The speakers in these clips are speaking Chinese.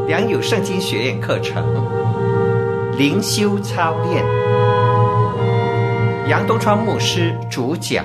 良友圣经学院课程灵修操练，杨东川牧师主讲。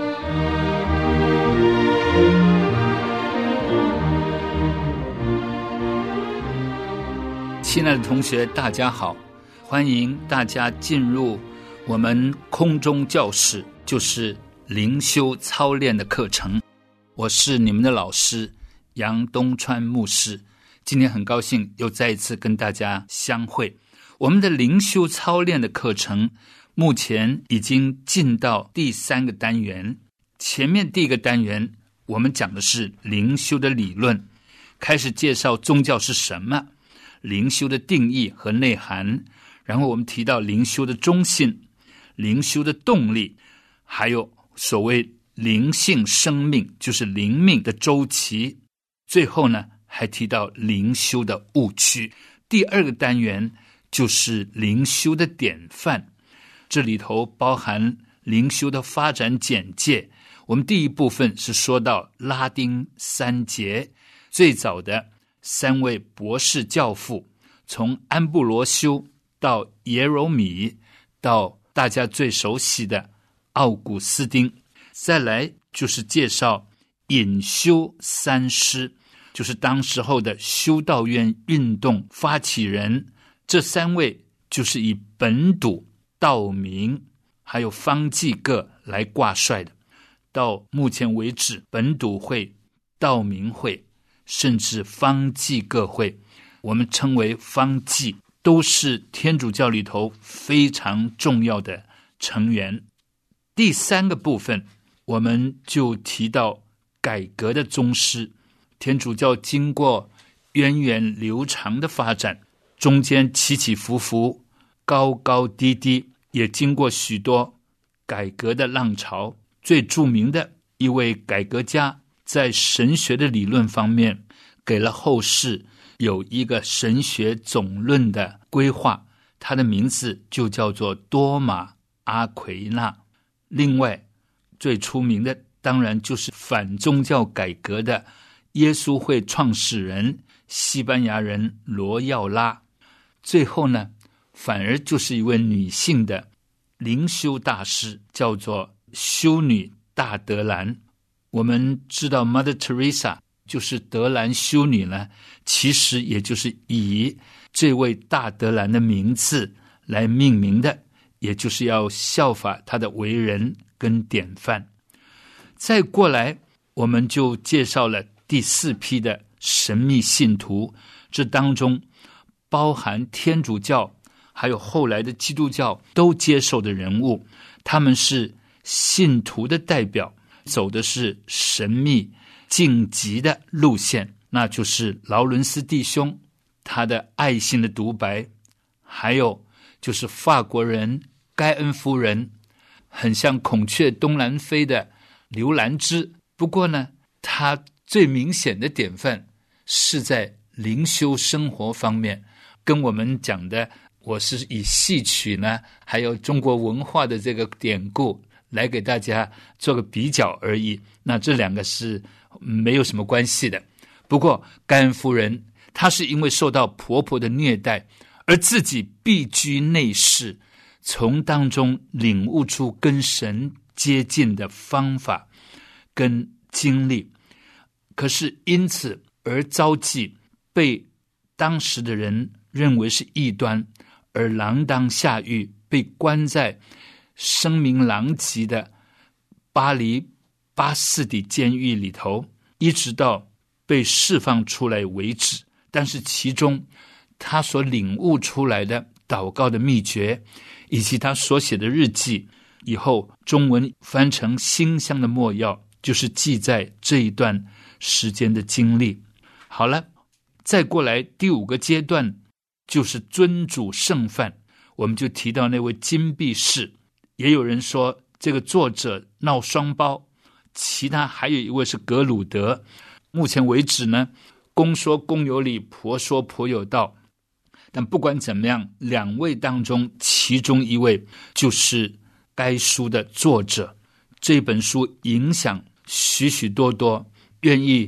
亲爱的同学，大家好，欢迎大家进入我们空中教室，就是灵修操练的课程。我是你们的老师杨东川牧师，今天很高兴又再一次跟大家相会。我们的灵修操练的课程目前已经进到第3个单元。前面第1个单元我们讲的是灵修的理论，开始介绍宗教是什么，灵修的定义和内涵，然后我们提到灵修的中性、灵修的动力，还有所谓灵性生命，就是灵命的周期。最后呢，还提到灵修的误区。第2个单元就是灵修的典范，这里头包含灵修的发展简介。我们第1部分是说到拉丁3节，最早的3位博士教父，从安布罗修到耶柔米，到大家最熟悉的奥古斯丁。再来就是介绍隐修3师，就是当时候的修道院运动发起人。这3位就是以本笃、道明还有方济各来挂帅的。到目前为止，本笃会、道明会甚至方济各会，我们称为方济，都是天主教里头非常重要的成员。第3个部分我们就提到改革的宗师。天主教经过源远流长的发展，中间起起伏伏，高高低低，也经过许多改革的浪潮。最著名的一位改革家，在神学的理论方面给了后世有一个神学总论的规划，他的名字就叫做多马阿奎那。另外最出名的当然就是反宗教改革的耶稣会创始人西班牙人罗耀拉。最后呢，反而就是一位女性的灵修大师，叫做修女大德兰。我们知道 Mother Teresa 就是德兰修女呢，其实也就是以这位大德兰的名字来命名的，也就是要效法她的为人跟典范。再过来我们就介绍了第4批的神秘信徒，这当中包含天主教还有后来的基督教都接受的人物，他们是信徒的代表，走的是神秘晋级的路线，那就是劳伦斯弟兄他的爱心的独白，还有就是法国人盖恩夫人，很像孔雀东南飞的刘兰芝。不过呢，他最明显的典范是在灵修生活方面，跟我们讲的我是以戏曲呢还有中国文化的这个典故来给大家做个比较而已，那这2个是没有什么关系的。不过盖恩夫人她是因为受到婆婆的虐待，而自己避居内室，从当中领悟出跟神接近的方法跟经历，可是因此而遭际，被当时的人认为是异端，而锒铛下狱，被关在声名狼藉的巴黎巴士底监狱里头，一直到被释放出来为止。但是其中他所领悟出来的祷告的秘诀，以及他所写的日记，以后中文翻成馨香的墨药，就是记载这一段时间的经历。好了，再过来第5个阶段就是尊主圣范，我们就提到那位金币士。也有人说这个作者闹双胞，其他还有一位是格鲁德。目前为止呢，公说公有理，婆说婆有道。但不管怎么样，2位当中其中一位就是该书的作者。这本书影响许许多多愿意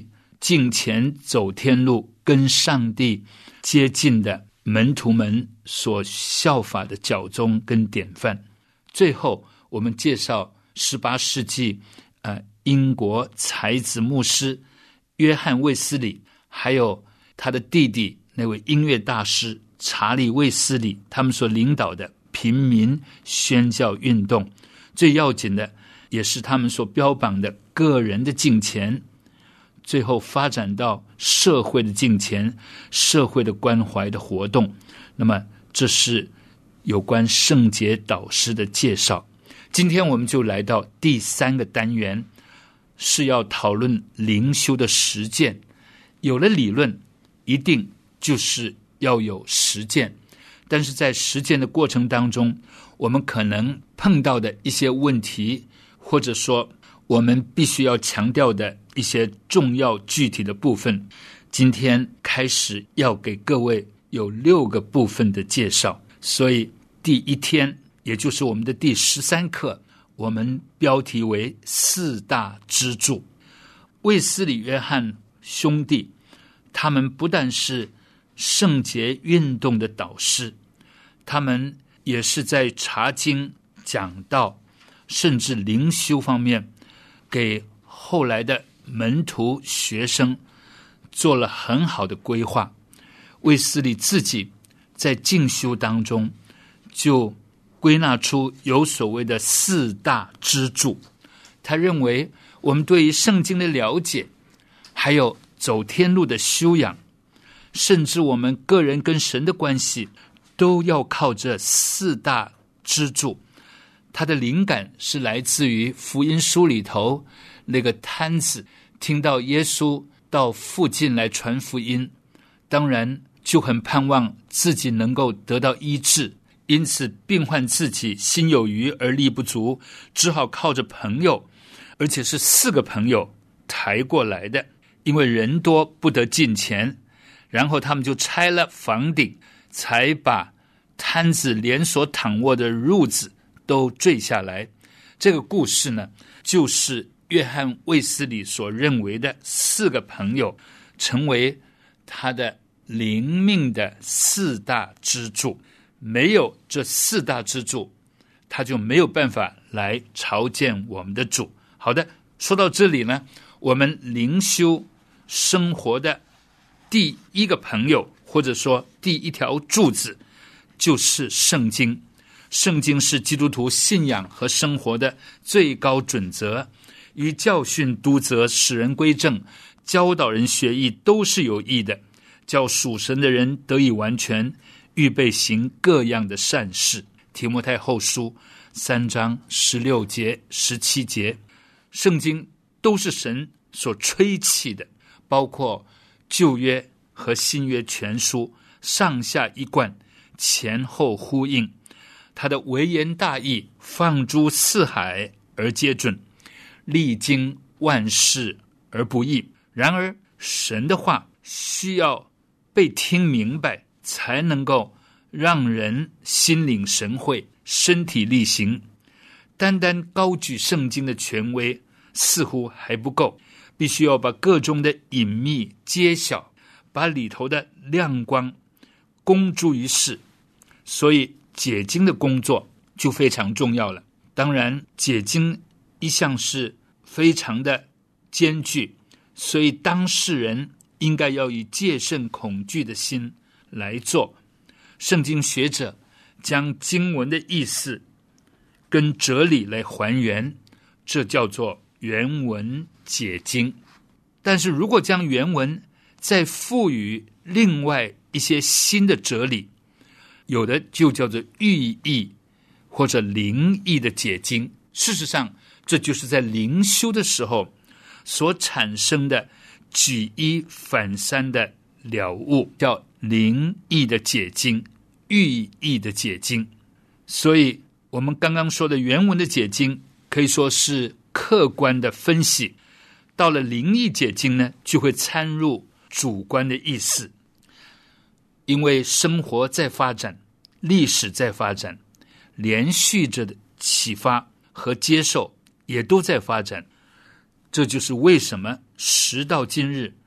敬虔走天路跟上帝接近的门徒们所效法的教宗跟典范。最后我们介绍18世纪英国才子牧师约翰卫斯理，还有他的弟弟那位音乐大师查理卫斯理，他们所领导的平民宣教运动，最要紧的也是他们所标榜的个人的敬虔，最后发展到社会的敬虔，社会的关怀的活动。那么这是有关圣洁导师的介绍。今天我们就来到第3个单元，是要讨论灵修的实践。有了理论，一定就是要有实践，但是在实践的过程当中，我们可能碰到的一些问题，或者说我们必须要强调的一些重要具体的部分，今天开始要给各位有6个部分的介绍。所以第1天，也就是我们的第13课，我们标题为4大支柱。卫斯理约翰兄弟，他们不但是圣洁运动的导师，他们也是在查经、讲道甚至灵修方面给后来的门徒学生做了很好的规划。卫斯理自己在进修当中就归纳出有所谓的4大支柱。他认为我们对于圣经的了解，还有走天路的修养，甚至我们个人跟神的关系，都要靠这4大支柱。他的灵感是来自于福音书里头那个摊子听到耶稣到附近来传福音，当然就很盼望自己能够得到医治，因此病患自己心有余而力不足，只好靠着朋友，而且是4个朋友抬过来的，因为人多不得进前，然后他们就拆了房顶，才把摊子连所躺卧的褥子都坠下来。这个故事呢，就是约翰卫斯理所认为的4个朋友成为他的灵命的4大支柱。没有这4大支柱，他就没有办法来朝见我们的主。好的，说到这里呢，我们灵修生活的第1个朋友，或者说第1条柱子，就是圣经。圣经是基督徒信仰和生活的最高准则，与教训、督责、使人归正、教导人学义都是有益的，叫属神的人得以完全，预备行各样的善事。提摩太后书3章16节、17节。圣经都是神所吹气的，包括旧约和新约全书，上下一贯，前后呼应。他的微言大义，放诸四海而皆准，历经万事而不易。然而神的话需要被听明白，才能够让人心领神会，身体力行。单单高举圣经的权威似乎还不够，必须要把个中的隐秘揭晓，把里头的亮光公诸于世。所以解经的工作就非常重要了。当然解经一向是非常的艰巨，所以当事人应该要以戒慎恐惧的心来做。圣经学者将经文的意思跟哲理来还原，这叫做原文解经。但是如果将原文再赋予另外一些新的哲理，有的就叫做寓意或者灵意的解经。事实上这就是在灵修的时候所产生的举一反三的了悟，叫灵意的解经、寓意的解经。所以我们刚刚说的原文的解经可以说是客观的分析，到了灵意解经呢，就会掺入主观的意思。因为生活在发展，历史在发展，连续着的启发和接受也都在发展。这就是为什么时到今日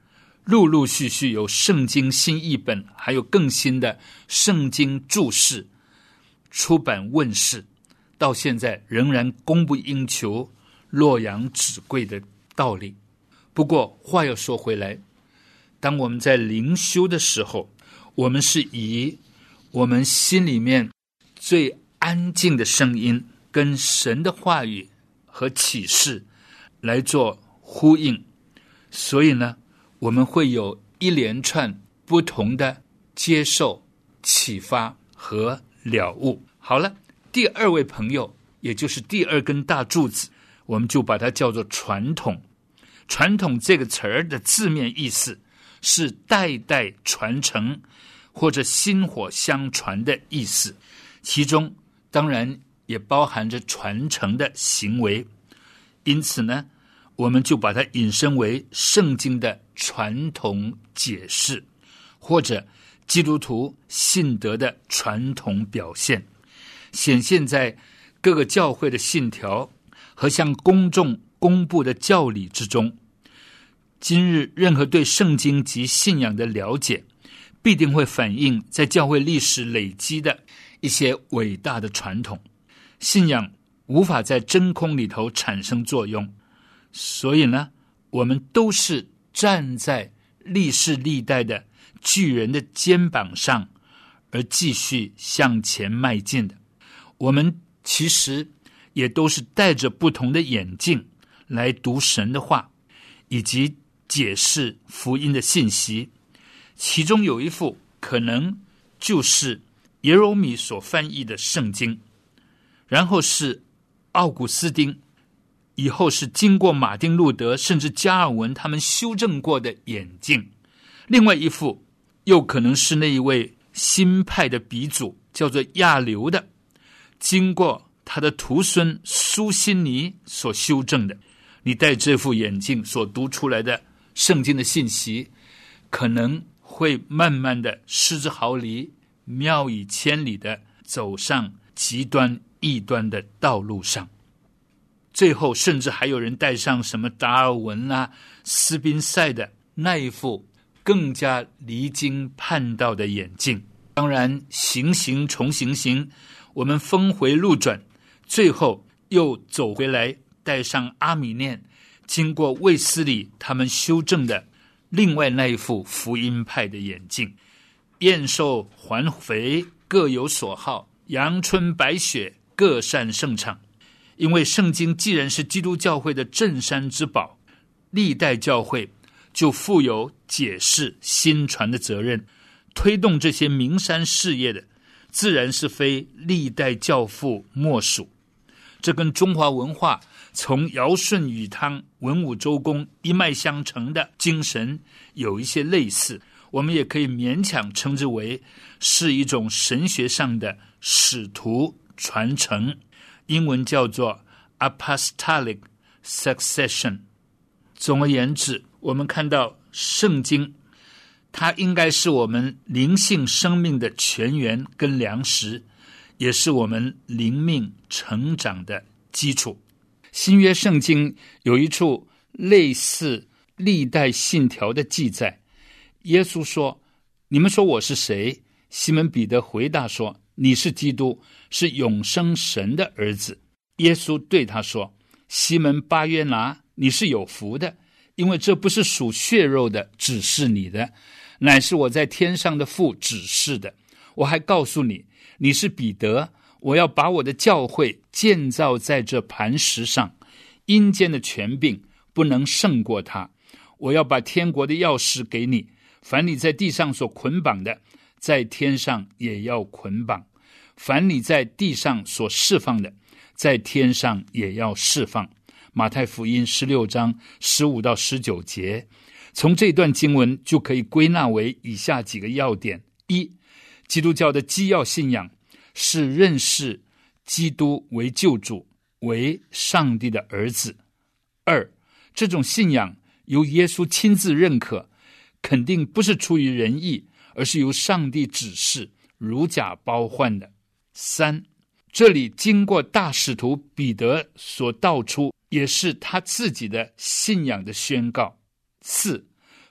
陆陆续续有圣经新译本，还有更新的圣经注释出版问世，到现在仍然供不应求，洛阳纸贵的道理。不过话又说回来，当我们在灵修的时候，我们是以我们心里面最安静的声音跟神的话语和启示来做呼应，所以呢，我们会有一连串不同的接受、启发和了悟。好了，第二位朋友，也就是第二根大柱子，我们就把它叫做传统。传统这个词儿的字面意思是代代传承或者薪火相传的意思，其中当然也包含着传承的行为。因此呢，我们就把它引申为圣经的传统解释，或者基督徒信德的传统表现，显现在各个教会的信条和向公众公布的教理之中。今日任何对圣经及信仰的了解，必定会反映在教会历史累积的一些伟大的传统。信仰无法在真空里头产生作用，所以呢，我们都是站在历世历代的巨人的肩膀上而继续向前迈进的。我们其实也都是戴着不同的眼镜来读神的话，以及解释福音的信息。其中有一副可能就是耶柔米所翻译的圣经，然后是奥古斯丁，以后是经过马丁路德甚至加尔文他们修正过的眼镜。另外一副又可能是那一位新派的鼻祖，叫做亚流的，经过他的徒孙苏辛尼所修正的。你戴这副眼镜所读出来的圣经的信息，可能会慢慢的失之毫厘，谬以千里的走上极端异端的道路上。最后甚至还有人戴上什么达尔文啊、斯宾塞的那一副更加离经叛道的眼镜。当然行行重行，我们峰回路转，最后又走回来，戴上阿米念经过卫斯理他们修正的另外那一副福音派的眼镜。燕瘦环肥各有所好，阳春白雪各擅胜场。因为圣经既然是基督教会的镇山之宝，历代教会就负有解释新传的责任，推动这些名山事业的自然是非历代教父莫属。这跟中华文化从尧舜禹汤文武周公一脉相承的精神有一些类似，我们也可以勉强称之为是一种神学上的使徒传承，英文叫做 apostolic succession。 总而言之，我们看到圣经它应该是我们灵性生命的泉源跟粮食，也是我们灵命成长的基础。新约圣经有一处类似历代信条的记载，耶稣说：你们说我是谁？西门彼得回答说：你是基督，是永生神的儿子。耶稣对他说：西门巴约拿，你是有福的，因为这不是属血肉的指示你的，乃是我在天上的父指示的。我还告诉你，你是彼得，我要把我的教会建造在这磐石上，阴间的权柄不能胜过它。我要把天国的钥匙给你，凡你在地上所捆绑的，在天上也要捆绑；凡你在地上所释放的，在天上也要释放。马太福音16章15到19节。从这段经文就可以归纳为以下几个要点：一、基督教的基要信仰是认识基督为救主，为上帝的儿子。二、这种信仰由耶稣亲自认可，肯定不是出于人意，而是由上帝指示，如假包换的。三、这里经过大使徒彼得所道出，也是他自己的信仰的宣告。四、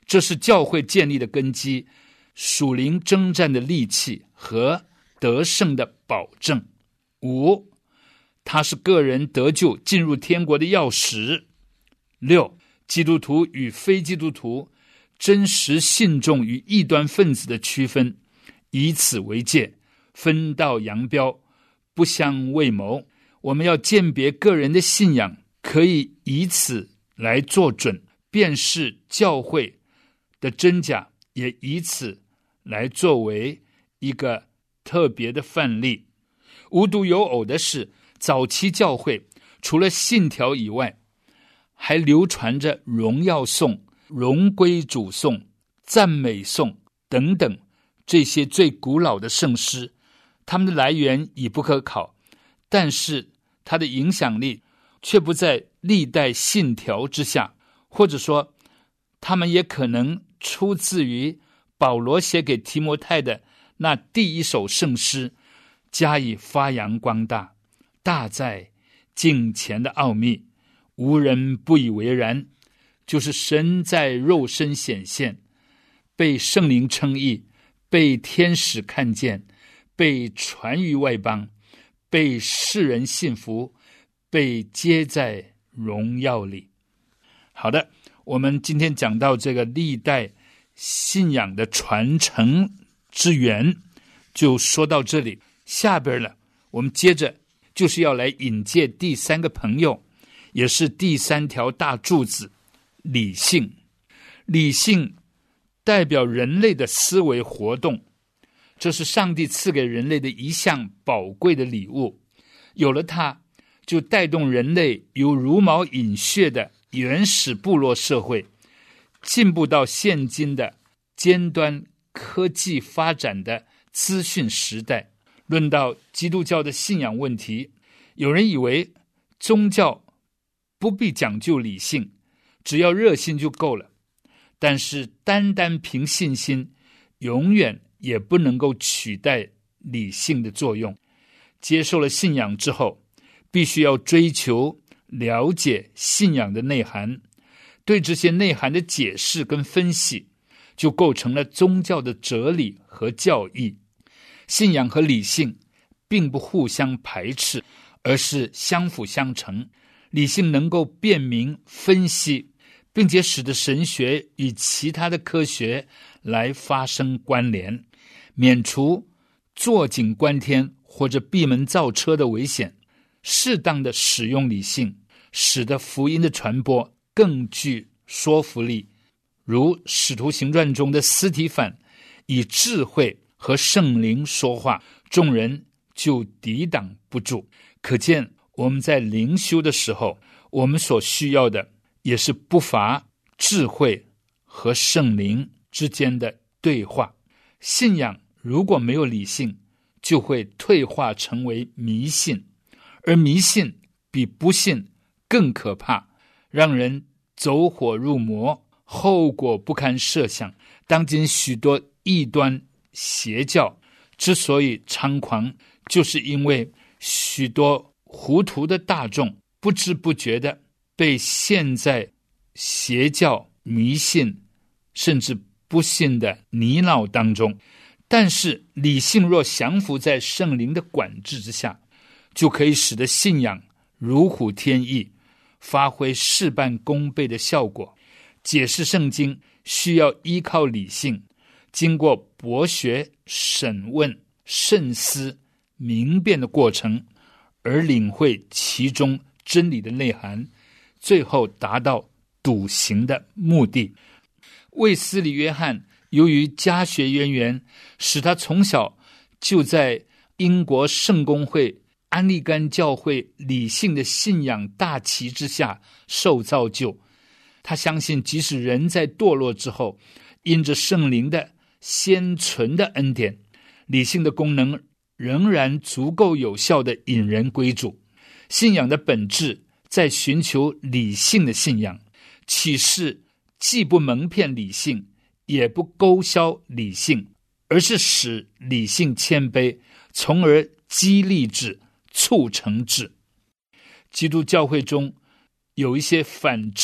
这是教会建立的根基，属灵征战的利器和得胜的保证。5，它是个人得救进入天国的钥匙。6，基督徒与非基督徒，真实信众与异端分子的区分，以此为戒，分道扬镳，不相为谋。我们要鉴别个人的信仰，可以以此来做准，辨识教会的真假，也以此来作为一个特别的范例。无独有偶的是，早期教会除了信条以外，还流传着荣耀颂、荣归主颂、赞美颂等等这些最古老的圣诗。它们的来源已不可考，但是它的影响力却不在历代信条之下，或者说它们也可能出自于保罗写给提摩太的那第一首圣诗，加以发扬光大。大在敬虔的奥秘，无人不以为然，就是神在肉身显现，被圣灵称义，被天使看见，被传于外邦，被世人信服，被接在荣耀里。好的，我们今天讲到这个历代信仰的传承之源，就说到这里。下边了，我们接着就是要来引介第三个朋友，也是第三条大柱子，理性。理性代表人类的思维活动，这是上帝赐给人类的一项宝贵的礼物。有了它，就带动人类由茹毛饮血的原始部落社会，进步到现今的尖端科技发展的资讯时代。论到基督教的信仰问题，有人以为宗教不必讲究理性，只要热心就够了。但是单单凭信心，永远也不能够取代理性的作用。接受了信仰之后，必须要追求了解信仰的内涵，对这些内涵的解释跟分析，就构成了宗教的哲理和教义。信仰和理性并不互相排斥，而是相辅相成。理性能够辨明分析，并且使得神学与其他的科学来发生关联，免除坐井观天或者闭门造车的危险。适当的使用理性，使得福音的传播更具说服力。如使徒行传中的司提反以智慧和圣灵说话，众人就抵挡不住。可见我们在灵修的时候，我们所需要的也是不乏智慧和圣灵之间的对话。信仰如果没有理性，就会退化成为迷信，而迷信比不信更可怕，让人走火入魔，后果不堪设想。当今许多异端邪教之所以猖狂，就是因为许多糊涂的大众不知不觉的被陷在邪教、迷信甚至不信的泥淖当中。但是理性若降服在圣灵的管制之下，就可以使得信仰如虎添翼，发挥事半功倍的效果。解释圣经需要依靠理性，经过博学、审问、慎思、明辨的过程，而领会其中真理的内涵，最后达到笃行的目的。卫斯理约翰由于家学渊源，使他从小就在英国圣公会安利甘教会理性的信仰大旗之下受造就。他相信即使人在堕落之后，因着圣灵的先存的恩典，理性的功能仍然足够有效地引人归主。信仰的本质在寻求理性的信仰，启示既不蒙骗理性，也不勾销理性，而是使理性谦卑，从而激励之、促成之。基督教会中有一些反智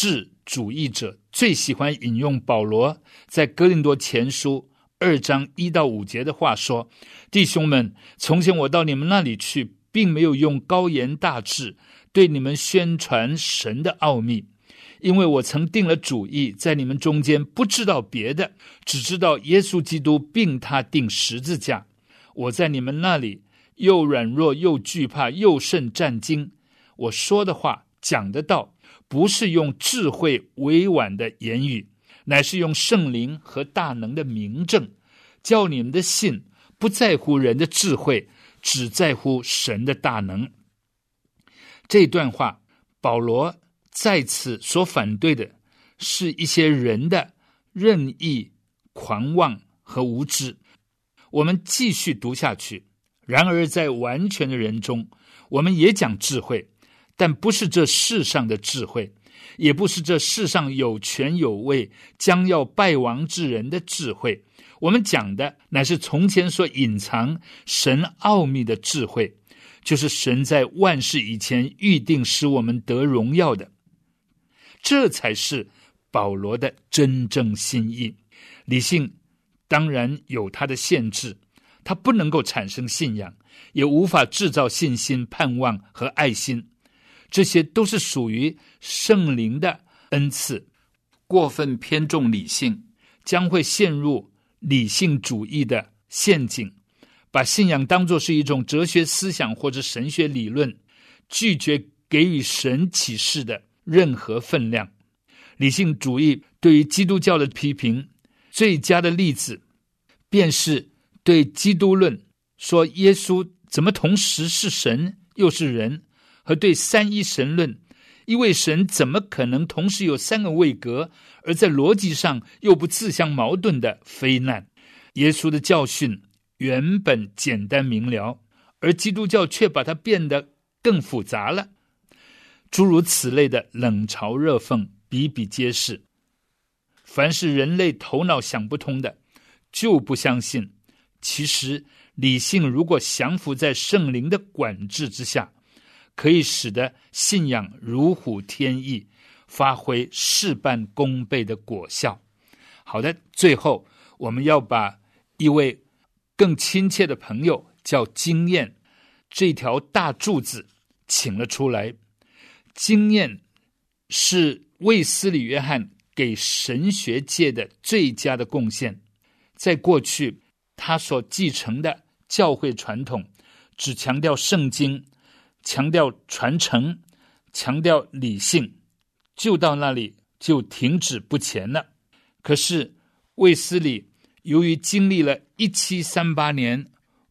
主义者最喜欢引用保罗在哥林多前书2章1到5节的话说，弟兄们，从前我到你们那里去，并没有用高言大志对你们宣传神的奥秘，因为我曾定了主意，在你们中间不知道别的，只知道耶稣基督并他钉十字架。我在你们那里又软弱又惧怕又甚战惊。我说的话讲的道，不是用智慧委婉的言语，乃是用圣灵和大能的明证，叫你们的信不在乎人的智慧，只在乎神的大能。这段话保罗在此所反对的是一些人的任意、狂妄和无知。我们继续读下去，然而在完全的人中，我们也讲智慧，但不是这世上的智慧，也不是这世上有权有位将要败亡之人的智慧。我们讲的乃是从前所隐藏神奥秘的智慧，就是神在万事以前预定使我们得荣耀的。这才是保罗的真正心意。理性当然有它的限制，它不能够产生信仰，也无法制造信心、盼望和爱心，这些都是属于圣灵的恩赐。过分偏重理性，将会陷入理性主义的陷阱，把信仰当作是一种哲学思想或者神学理论，拒绝给予神启示的任何分量。理性主义对于基督教的批评，最佳的例子便是对基督论说耶稣怎么同时是神又是人，和对三一神论，一位神怎么可能同时有三个位格，而在逻辑上又不自相矛盾的非难。耶稣的教训原本简单明了，而基督教却把它变得更复杂了。诸如此类的冷嘲热讽比比皆是。凡是人类头脑想不通的，就不相信。其实理性如果降服在圣灵的管制之下，可以使得信仰如虎添翼，发挥事半功倍的果效。好的，最后我们要把一位更亲切的朋友叫经验这条大柱子请了出来。经验是卫斯理约翰给神学界的最佳的贡献。在过去他所继承的教会传统只强调圣经，强调传承，强调理性，就到那里就停止不前了。可是卫斯理由于经历了1738年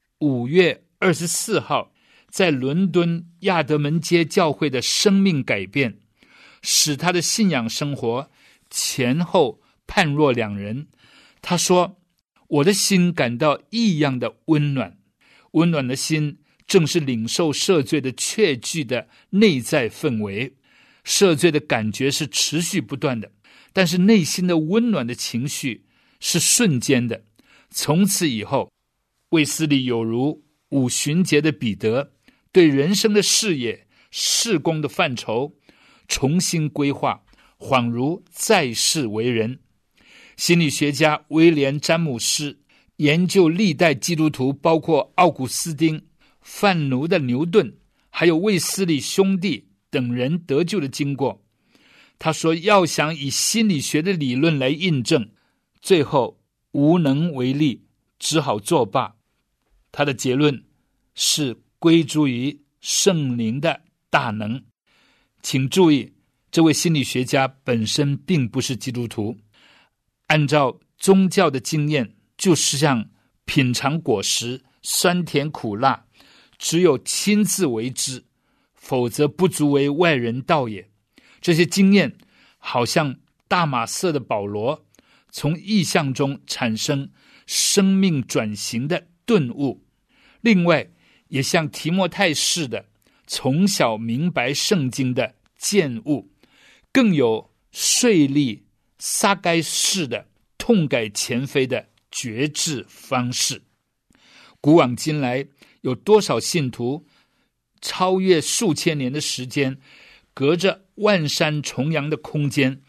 5月24号在伦敦亚德门街教会的生命改变，使他的信仰生活前后判若两人。他说，我的心感到异样的温暖，温暖的心正是领受赦罪的确据的内在氛围。赦罪的感觉是持续不断的，但是内心的温暖的情绪是瞬间的。从此以后，卫斯理有如五旬节的彼得，对人生的视野、事工的范畴重新规划，恍如在世为人。心理学家威廉·詹姆斯研究历代基督徒，包括奥古斯丁、贩奴的牛顿，还有卫斯理兄弟等人得救的经过。他说，要想以心理学的理论来印证，最后无能为力，只好作罢。他的结论是归诸于圣灵的大能。请注意，这位心理学家本身并不是基督徒。按照宗教的经验，就是像品尝果实，酸甜苦辣，只有亲自为之，否则不足为外人道也。这些经验好像大马色的保罗，从意象中产生生命转型的顿悟。另外也像提摩太似的，从小明白圣经的见悟，更有税吏撒该式的痛改前非的觉知方式。古往今来，有多少信徒超越数千年的时间，隔着万山重洋的空间，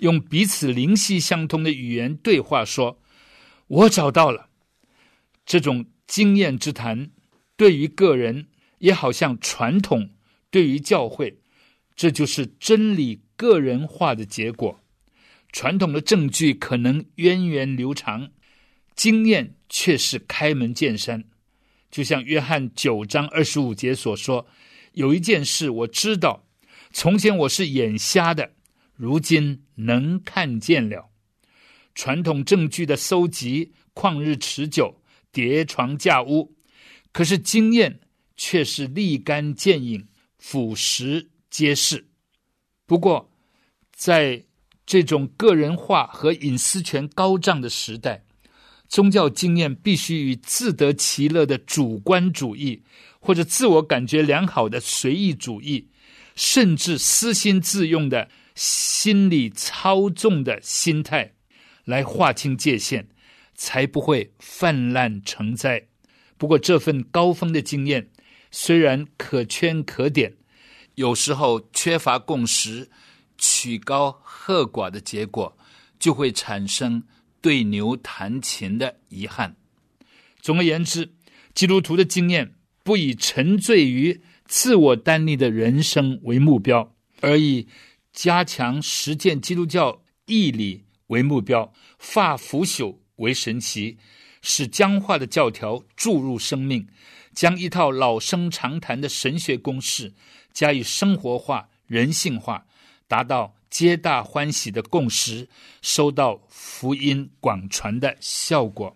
用彼此灵犀相通的语言对话说，我找到了。这种经验之谈对于个人也好像传统对于教会，这就是真理个人化的结果。传统的证据可能源远流长，经验却是开门见山。就像约翰9章25节所说，有一件事我知道，从前我是眼瞎的，如今能看见了。传统证据的搜集旷日持久，叠床架屋，可是经验却是立竿见影，俯拾皆是。不过在这种个人化和隐私权高涨的时代，宗教经验必须与自得其乐的主观主义，或者自我感觉良好的随意主义，甚至私心自用的心理操纵的心态来划清界限，才不会泛滥成灾。不过这份高峰的经验虽然可圈可点，有时候缺乏共识，曲高和寡的结果，就会产生对牛弹琴的遗憾。总而言之，基督徒的经验不以沉醉于自我单立的人生为目标，而以加强实践基督教义理为目标，化腐朽为神奇，使僵化的教条注入生命，将一套老生常谈的神学公式加以生活化、人性化，达到皆大欢喜的共识，收到福音广传的效果。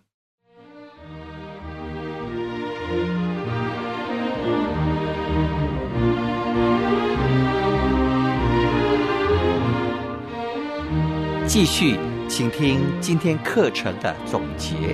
继续请听今天课程的总结。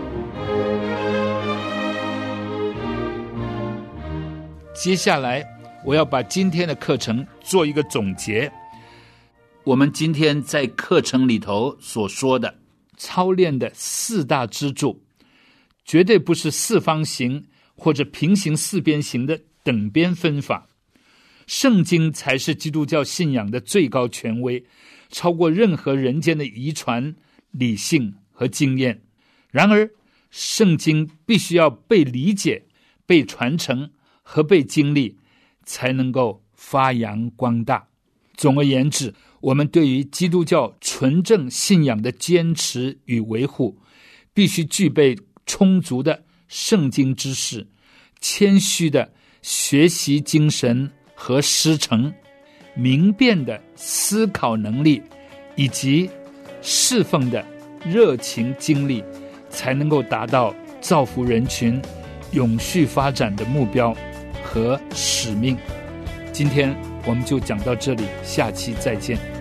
接下来我要把今天的课程做一个总结。我们今天在课程里头所说的操练的4大支柱，绝对不是四方形或者平行四边形的等边分法。圣经才是基督教信仰的最高权威，超过任何人间的遗传、理性和经验。然而圣经必须要被理解、被传承和被经历，才能够发扬光大。总而言之，我们对于基督教纯正信仰的坚持与维护，必须具备充足的圣经知识、谦虚的学习精神和师承、明辨的思考能力，以及侍奉的热情经历，才能够达到造福人群、永续发展的目标和使命。今天我们就讲到这里，下期再见。